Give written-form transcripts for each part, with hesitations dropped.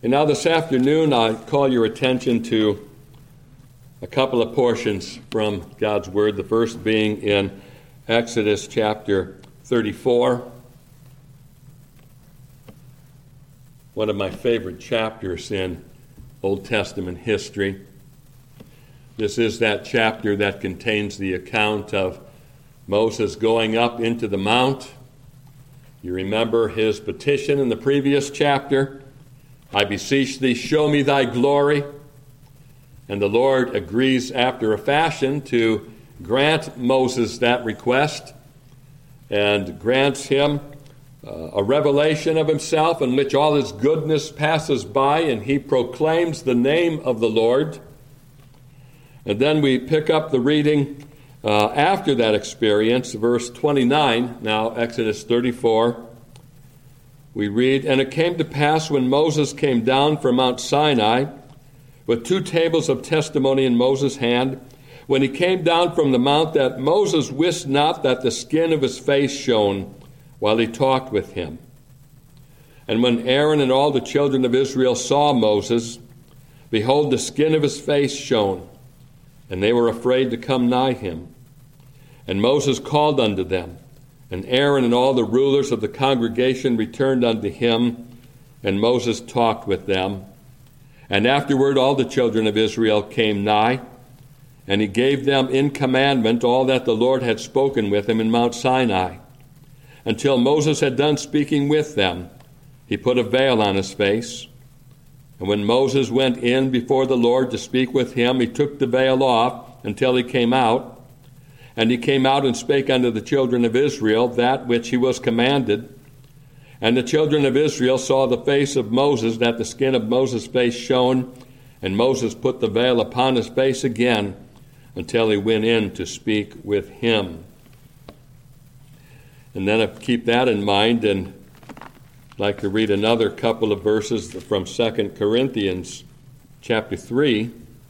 And now this afternoon, I call your attention to a couple of portions from God's Word, the first being in Exodus chapter 34, one of my favorite chapters in Old Testament history. This is that chapter that contains the account of Moses going up into the mount. You remember his petition in the previous chapter, I beseech thee, show me thy glory. And the Lord agrees after a fashion to grant Moses that request and grants him a revelation of himself in which all his goodness passes by, and he proclaims the name of the Lord. And then we pick up the reading after that experience, verse 29, now Exodus 34. We read, And it came to pass when Moses came down from Mount Sinai with 2 tables of testimony in Moses' hand, when he came down from the mount, that Moses wist not that the skin of his face shone while he talked with him. And when Aaron and all the children of Israel saw Moses, behold, the skin of his face shone, and they were afraid to come nigh him. And Moses called unto them, and Aaron and all the rulers of the congregation returned unto him, and Moses talked with them. And afterward all the children of Israel came nigh, and he gave them in commandment all that the Lord had spoken with him in Mount Sinai. Until Moses had done speaking with them, he put a veil on his face. And when Moses went in before the Lord to speak with him, he took the veil off until he came out. And he came out and spake unto the children of Israel that which he was commanded. And the children of Israel saw the face of Moses, that the skin of Moses' face shone. And Moses put the veil upon his face again until he went in to speak with him. And then keep that in mind, and I'd like to read another couple of verses from 2 Corinthians chapter 3.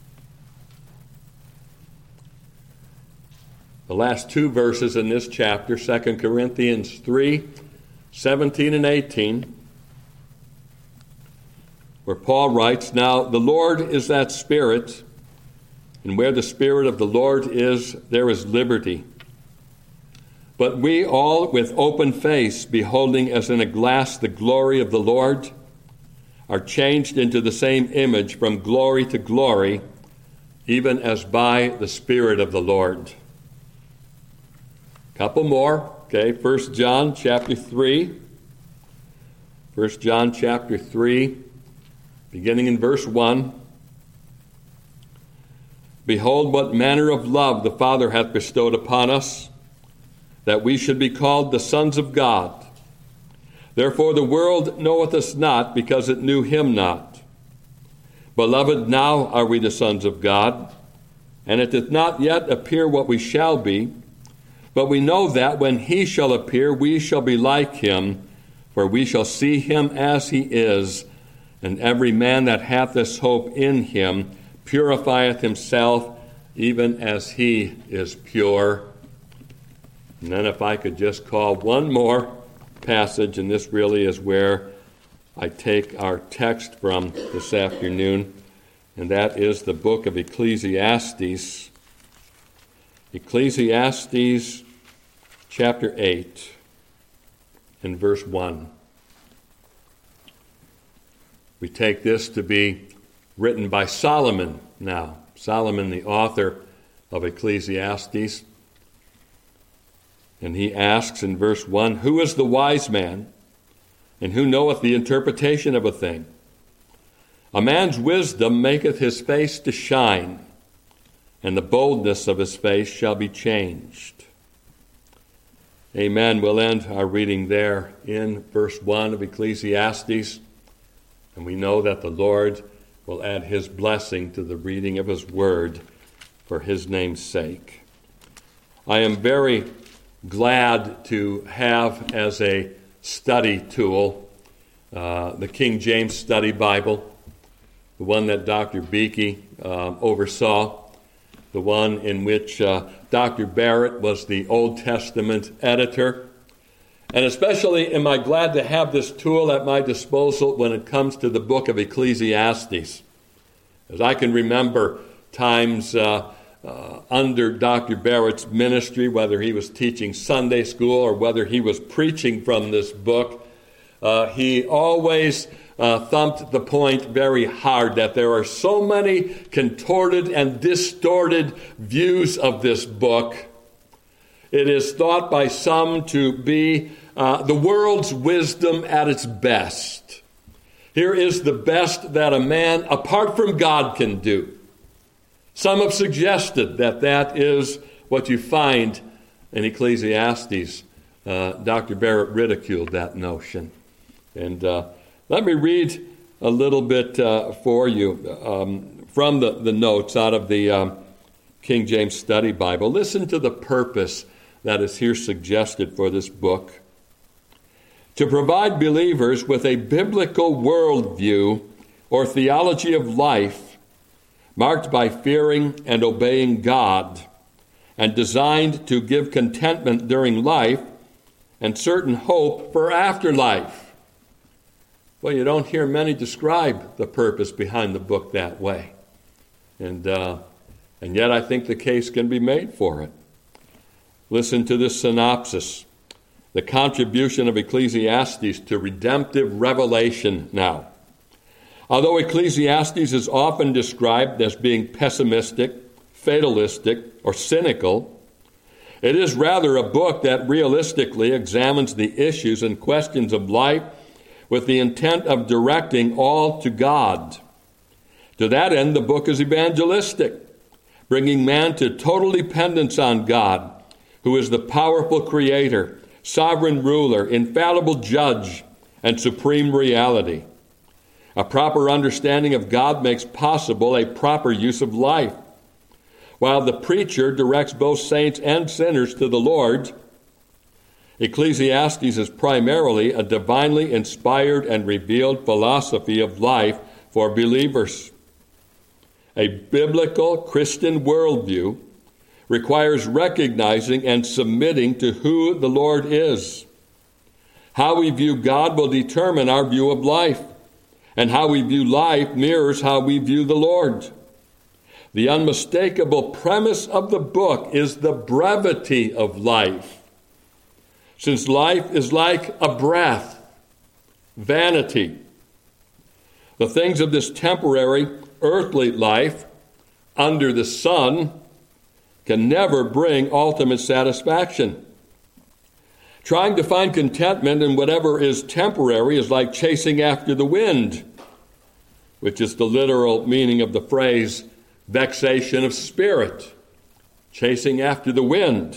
The last 2 verses in this chapter, 2 Corinthians 3, 17 and 18, where Paul writes, Now the Lord is that Spirit, and where the Spirit of the Lord is, there is liberty. But we all, with open face, beholding as in a glass the glory of the Lord, are changed into the same image from glory to glory, even as by the Spirit of the Lord. Couple more, okay? 1 John chapter 3. 1 John chapter 3, beginning in verse 1. Behold, what manner of love the Father hath bestowed upon us, that we should be called the sons of God. Therefore the world knoweth us not, because it knew him not. Beloved, now are we the sons of God, and it doth not yet appear what we shall be. But we know that when he shall appear, we shall be like him, for we shall see him as he is. And every man that hath this hope in him purifieth himself, even as he is pure. And then if I could just call one more passage, and this really is where I take our text from this afternoon, and that is the book of Ecclesiastes. Ecclesiastes chapter 8 and verse 1. We take this to be written by Solomon now. Solomon, the author of Ecclesiastes. And he asks in verse 1, Who is the wise man, and who knoweth the interpretation of a thing? A man's wisdom maketh his face to shine, and the boldness of his face shall be changed. Amen. We'll end our reading there in verse 1 of Ecclesiastes. And we know that the Lord will add his blessing to the reading of his word for his name's sake. I am very glad to have as a study tool the King James Study Bible, the one that Dr. Beakey oversaw, the one in which Dr. Barrett was the Old Testament editor. And especially am I glad to have this tool at my disposal when it comes to the book of Ecclesiastes. As I can remember times under Dr. Barrett's ministry, whether he was teaching Sunday school or whether he was preaching from this book, he always thumped the point very hard that there are so many contorted and distorted views of this book. It is thought by some to be the world's wisdom at its best. Here is the best that a man apart from God can do. Some have suggested that that is what you find in Ecclesiastes. Dr. Barrett ridiculed that notion. And let me read a little bit for you from the notes out of the King James Study Bible. Listen to the purpose that is here suggested for this book. To provide believers with a biblical worldview or theology of life marked by fearing and obeying God and designed to give contentment during life and certain hope for afterlife. Well, you don't hear many describe the purpose behind the book that way. And yet I think the case can be made for it. Listen to this synopsis. The contribution of Ecclesiastes to redemptive revelation now. Although Ecclesiastes is often described as being pessimistic, fatalistic, or cynical, it is rather a book that realistically examines the issues and questions of life with the intent of directing all to God. To that end, the book is evangelistic, bringing man to total dependence on God, who is the powerful creator, sovereign ruler, infallible judge, and supreme reality. A proper understanding of God makes possible a proper use of life. While the preacher directs both saints and sinners to the Lord, Ecclesiastes is primarily a divinely inspired and revealed philosophy of life for believers. A biblical Christian worldview requires recognizing and submitting to who the Lord is. How we view God will determine our view of life, and how we view life mirrors how we view the Lord. The unmistakable premise of the book is the brevity of life. Since life is like a breath, vanity. The things of this temporary, earthly life under the sun can never bring ultimate satisfaction. Trying to find contentment in whatever is temporary is like chasing after the wind, which is the literal meaning of the phrase vexation of spirit, chasing after the wind.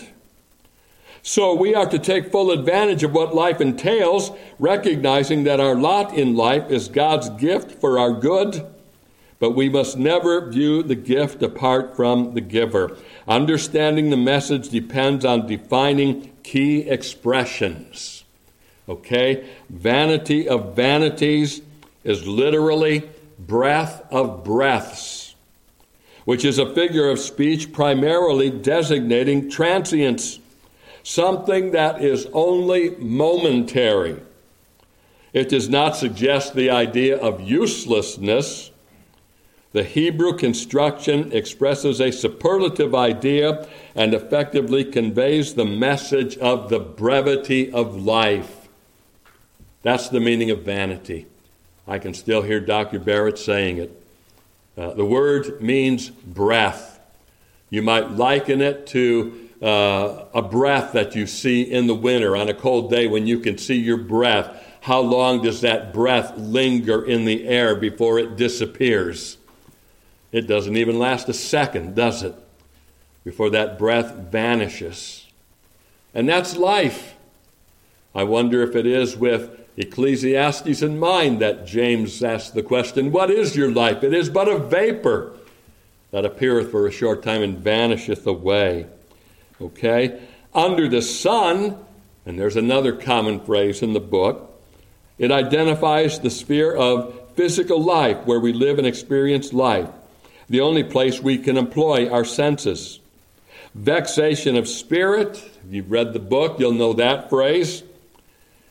So we are to take full advantage of what life entails, recognizing that our lot in life is God's gift for our good, but we must never view the gift apart from the giver. Understanding the message depends on defining key expressions. Okay? Vanity of vanities is literally breath of breaths, which is a figure of speech primarily designating transience, something that is only momentary. It does not suggest the idea of uselessness. The Hebrew construction expresses a superlative idea and effectively conveys the message of the brevity of life. That's the meaning of vanity. I can still hear Dr. Barrett saying it. The word means breath. You might liken it to a breath that you see in the winter on a cold day when you can see your breath. How long does that breath linger in the air before it disappears? It doesn't even last a second, does it? Before that breath vanishes. And that's life. I wonder if it is with Ecclesiastes in mind that James asked the question, what is your life? It is but a vapor that appeareth for a short time and vanisheth away. Okay? Under the sun, and there's another common phrase in the book, it identifies the sphere of physical life where we live and experience life, the only place we can employ our senses. Vexation of spirit, if you've read the book, you'll know that phrase.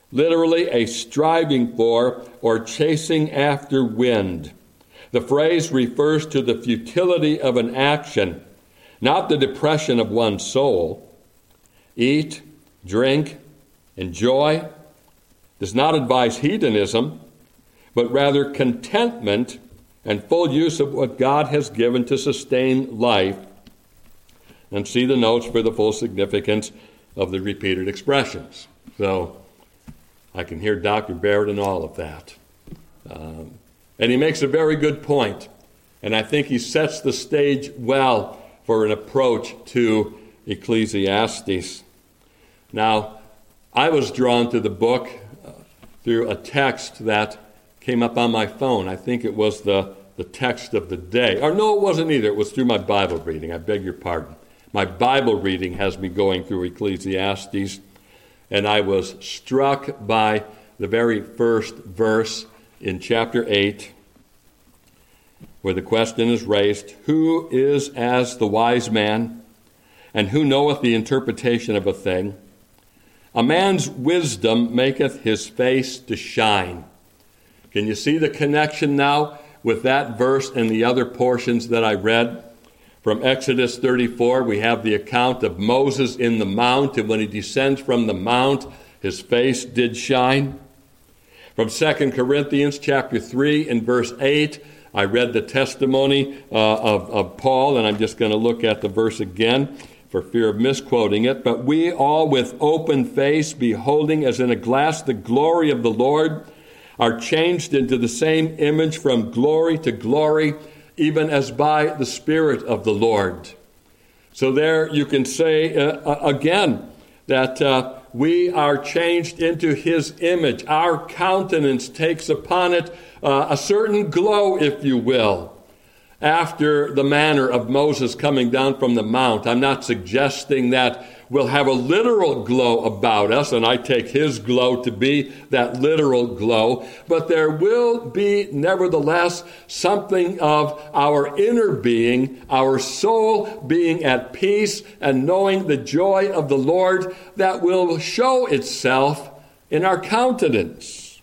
literally a striving for or chasing after wind. The phrase refers to the futility of an action, not the depression of one's soul. Eat, drink, enjoy does not advise hedonism, but rather contentment and full use of what God has given to sustain life. And see the notes for the full significance of the repeated expressions. So I can hear Dr. Barrett in all of that. And he makes a very good point. And I think he sets the stage well for an approach to Ecclesiastes. Now, I was drawn to the book through a text that came up on my phone. I think it was the text of the day. Or no, it wasn't either. It was through my Bible reading. I beg your pardon. My Bible reading has me going through Ecclesiastes, and I was struck by the very first verse in chapter 8, where the question is raised, who is as the wise man, and who knoweth the interpretation of a thing? A man's wisdom maketh his face to shine. Can you see the connection now with that verse and the other portions that I read? From Exodus 34, we have the account of Moses in the mount, and when he descends from the mount, his face did shine. From 2 Corinthians chapter 3 and verse 8, I read the testimony of Paul, and I'm just going to look at the verse again for fear of misquoting it. But we all with open face, beholding as in a glass the glory of the Lord, are changed into the same image from glory to glory, even as by the Spirit of the Lord. So there you can say again that we are changed into his image. Our countenance takes upon it a certain glow, if you will, after the manner of Moses coming down from the mount. I'm not suggesting that we'll have a literal glow about us, and I take his glow to be that literal glow, but there will be nevertheless something of our inner being, our soul being at peace and knowing the joy of the Lord that will show itself in our countenance.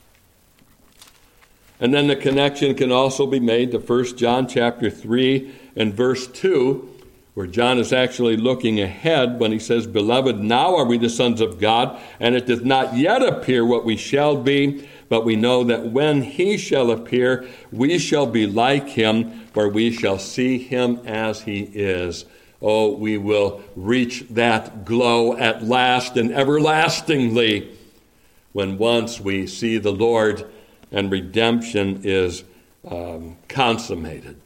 And then the connection can also be made to 1 John chapter 3 and verse 2, where John is actually looking ahead when he says, Beloved, now are we the sons of God, and it doth not yet appear what we shall be, but we know that when he shall appear, we shall be like him, for we shall see him as he is. Oh, we will reach that glow at last and everlastingly when once we see the Lord and redemption is consummated.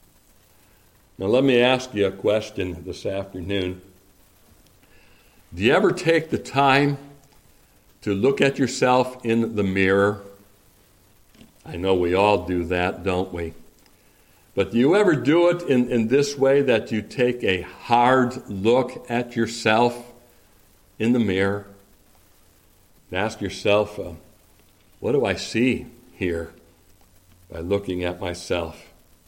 Now let me ask you a question this afternoon. Do you ever take the time to look at yourself in the mirror? I know we all do that, don't we? But do you ever do it in this way, that you take a hard look at yourself in the mirror? And ask yourself, what do I see here by looking at myself?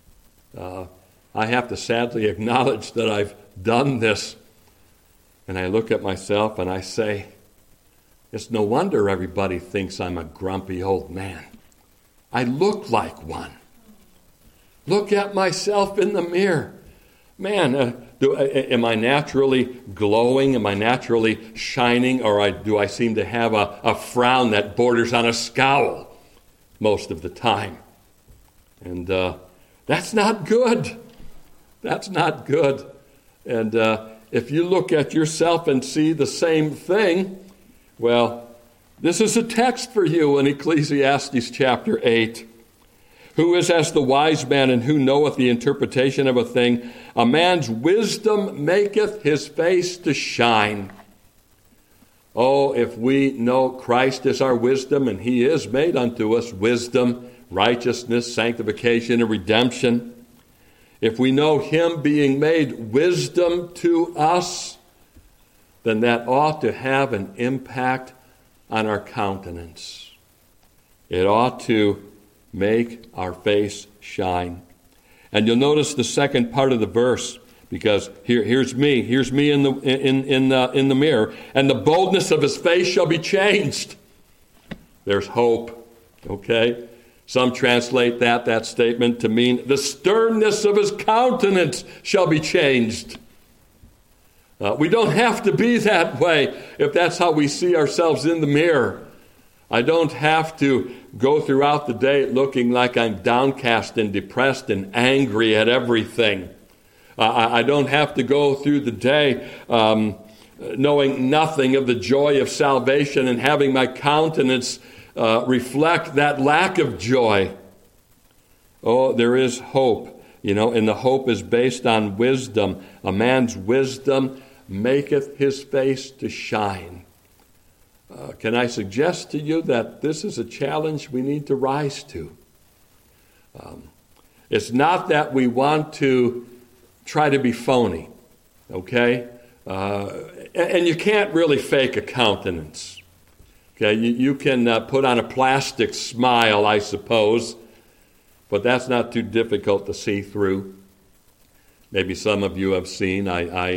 I have to sadly acknowledge that I've done this. And I look at myself and I say, it's no wonder everybody thinks I'm a grumpy old man. I look like one. Look at myself in the mirror. Man, am I naturally glowing? Am I naturally shining? Or do I seem to have a frown that borders on a scowl most of the time? And that's not good. That's not good. And if you look at yourself and see the same thing, well, this is a text for you in Ecclesiastes chapter 8. Who is as the wise man, and who knoweth the interpretation of a thing? A man's wisdom maketh his face to shine. Oh, if we know Christ is our wisdom, and he is made unto us wisdom, righteousness, sanctification, and redemption. If we know him being made wisdom to us, then that ought to have an impact on our countenance. It ought to make our face shine. And you'll notice the second part of the verse, because here's me in the mirror, and the boldness of his face shall be changed. There's hope, okay? Some translate that statement to mean the sternness of his countenance shall be changed. We don't have to be that way if that's how we see ourselves in the mirror. I don't have to go throughout the day looking like I'm downcast and depressed and angry at everything. I don't have to go through the day knowing nothing of the joy of salvation and having my countenance reflect that lack of joy. Oh, there is hope, and the hope is based on wisdom. A man's wisdom maketh his face to shine. Can I suggest to you that this is a challenge we need to rise to? It's not that we want to try to be phony, okay? And you can't really fake a countenance. Okay, you can put on a plastic smile, I suppose, but that's not too difficult to see through. Maybe some of you have seen,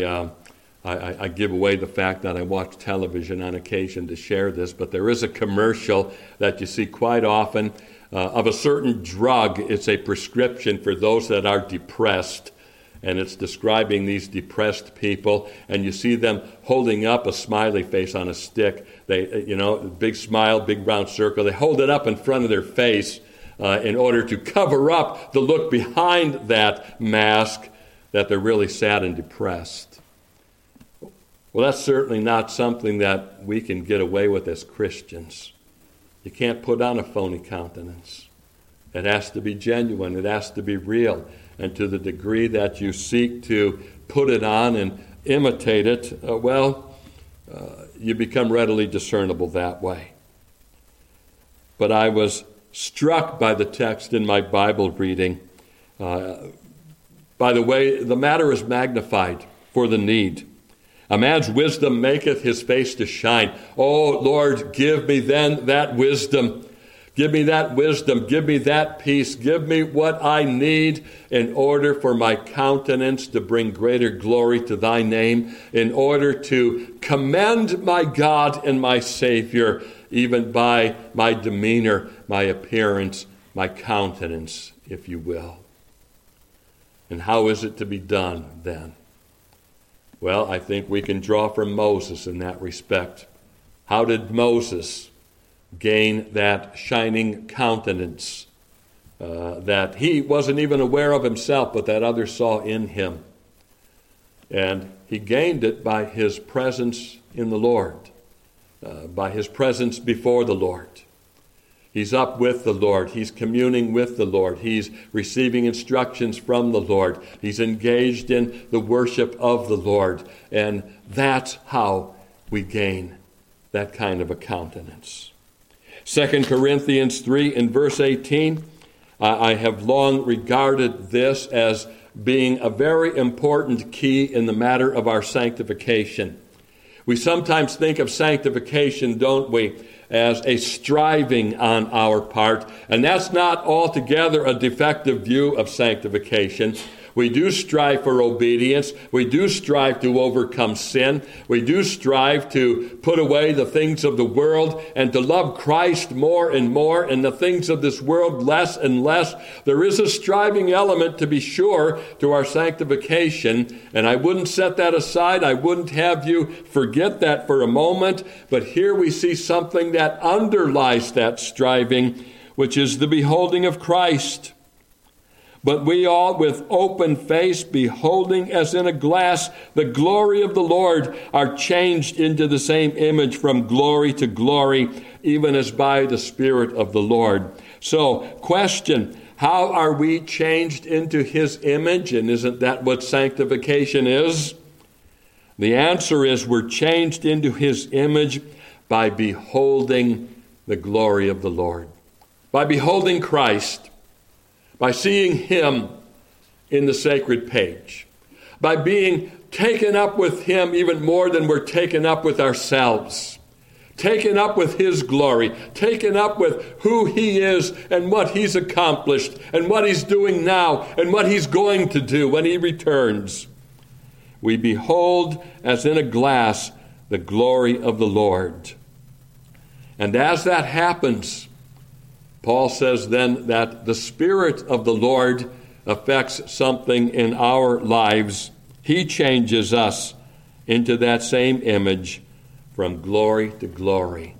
I give away the fact that I watch television on occasion to share this, but there is a commercial that you see quite often of a certain drug. It's a prescription for those that are depressed, and it's describing these depressed people, and you see them holding up a smiley face on a stick. They, big smile, big round circle. They hold it up in front of their face in order to cover up the look behind that mask that they're really sad and depressed. Well, that's certainly not something that we can get away with as Christians. You can't put on a phony countenance. It has to be genuine. It has to be real. And to the degree that you seek to put it on and imitate it, you become readily discernible that way. But I was struck by the text in my Bible reading. By the way, the matter is magnified for the need. A man's wisdom maketh his face to shine. Oh, Lord, give me then that wisdom. Give me that wisdom. Give me that peace. Give me what I need in order for my countenance to bring greater glory to thy name, in order to commend my God and my Savior, even by my demeanor, my appearance, my countenance, if you will. And how is it to be done then? Well, I think we can draw from Moses in that respect. How did Moses gain that shining countenance that he wasn't even aware of himself, but that others saw in him? And he gained it by his presence in the Lord, by his presence before the Lord. He's up with the Lord. He's communing with the Lord. He's receiving instructions from the Lord. He's engaged in the worship of the Lord. And that's how we gain that kind of a countenance. 2 Corinthians 3 in verse 18, I have long regarded this as being a very important key in the matter of our sanctification. We sometimes think of sanctification, don't we, as a striving on our part, and that's not altogether a defective view of sanctification. We do strive for obedience. We do strive to overcome sin. We do strive to put away the things of the world and to love Christ more and more and the things of this world less and less. There is a striving element, to be sure, to our sanctification, and I wouldn't set that aside. I wouldn't have you forget that for a moment, but here we see something that underlies that striving, which is the beholding of Christ. But we all, with open face, beholding as in a glass the glory of the Lord, are changed into the same image from glory to glory, even as by the Spirit of the Lord. So, question, how are we changed into his image? And isn't that what sanctification is? The answer is we're changed into his image by beholding the glory of the Lord. By beholding Christ. By seeing him in the sacred page, by being taken up with him even more than we're taken up with ourselves, taken up with his glory, taken up with who he is and what he's accomplished and what he's doing now and what he's going to do when he returns. We behold as in a glass the glory of the Lord. And as that happens, Paul says then that the Spirit of the Lord affects something in our lives. He changes us into that same image from glory to glory.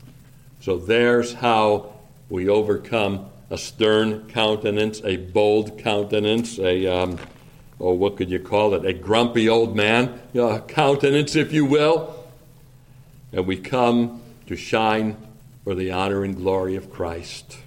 So there's how we overcome a stern countenance, a bold countenance, what could you call it? A grumpy old man countenance, if you will. And we come to shine for the honor and glory of Christ.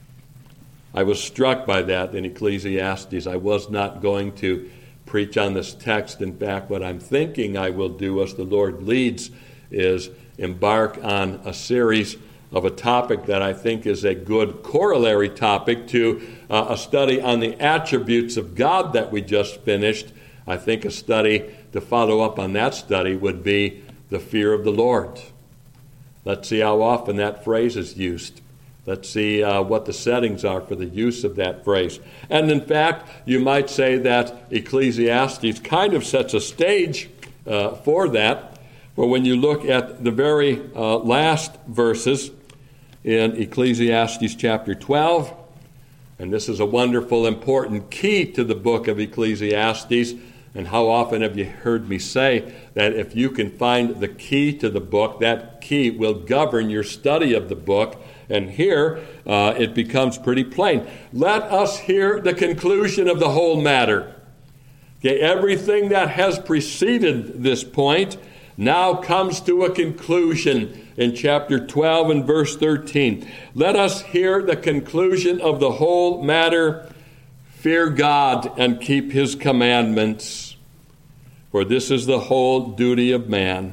I was struck by that in Ecclesiastes. I was not going to preach on this text. In fact, what I'm thinking I will do as the Lord leads is embark on a series of a topic that I think is a good corollary topic to a study on the attributes of God that we just finished. I think a study to follow up on that study would be the fear of the Lord. Let's see how often that phrase is used. Let's see what the settings are for the use of that phrase. And in fact, you might say that Ecclesiastes kind of sets a stage for that. For when you look at the very last verses in Ecclesiastes chapter 12, and this is a wonderful, important key to the book of Ecclesiastes. And how often have you heard me say that if you can find the key to the book, that key will govern your study of the book. And here it becomes pretty plain. Let us hear the conclusion of the whole matter. Okay, everything that has preceded this point now comes to a conclusion in chapter 12 and verse 13. Let us hear the conclusion of the whole matter. Fear God and keep his commandments, for this is the whole duty of man.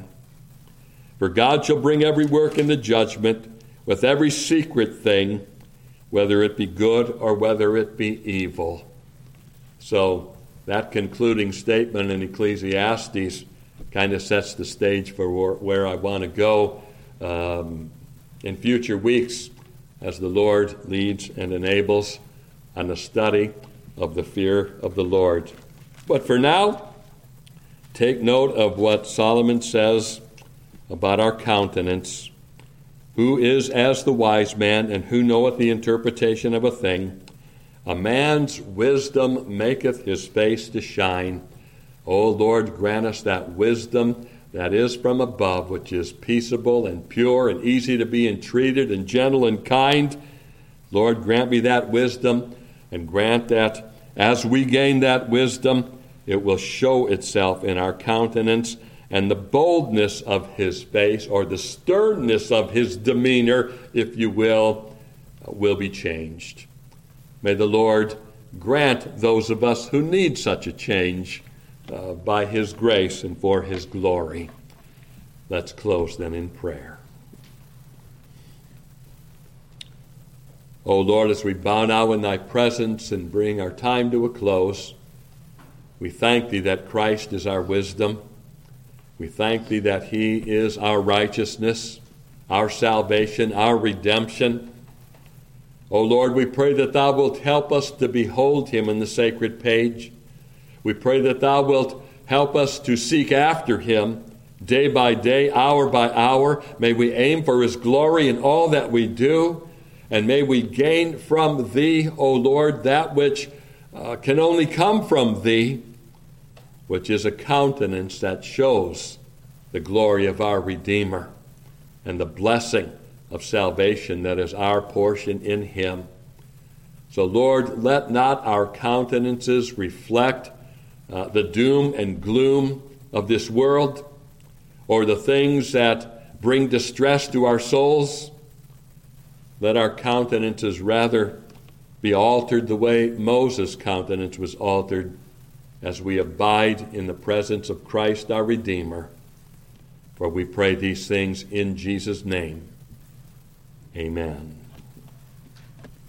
For God shall bring every work into judgment with every secret thing, whether it be good or whether it be evil. So that concluding statement in Ecclesiastes kind of sets the stage for where I want to go in future weeks as the Lord leads and enables on the study of the fear of the Lord. But for now, take note of what Solomon says about our countenance. Who is as the wise man, and who knoweth the interpretation of a thing? A man's wisdom maketh his face to shine. O Lord, grant us that wisdom that is from above, which is peaceable and pure and easy to be entreated and gentle and kind. Lord, grant me that wisdom, and grant that as we gain that wisdom, it will show itself in our countenance, and the boldness of his face, or the sternness of his demeanor, if you will be changed. May the Lord grant those of us who need such a change by his grace and for his glory. Let's close then in prayer. O Lord, as we bow now in thy presence and bring our time to a close, we thank thee that Christ is our wisdom. We thank thee that he is our righteousness, our salvation, our redemption. O Lord, we pray that thou wilt help us to behold him in the sacred page. We pray that thou wilt help us to seek after him day by day, hour by hour. May we aim for his glory in all that we do. And may we gain from thee, O Lord, that which can only come from thee, which is a countenance that shows the glory of our Redeemer and the blessing of salvation that is our portion in him. So, Lord, let not our countenances reflect the doom and gloom of this world, or the things that bring distress to our souls. Let our countenances rather be altered the way Moses' countenance was altered, as we abide in the presence of Christ our Redeemer. For we pray these things in Jesus' name. Amen.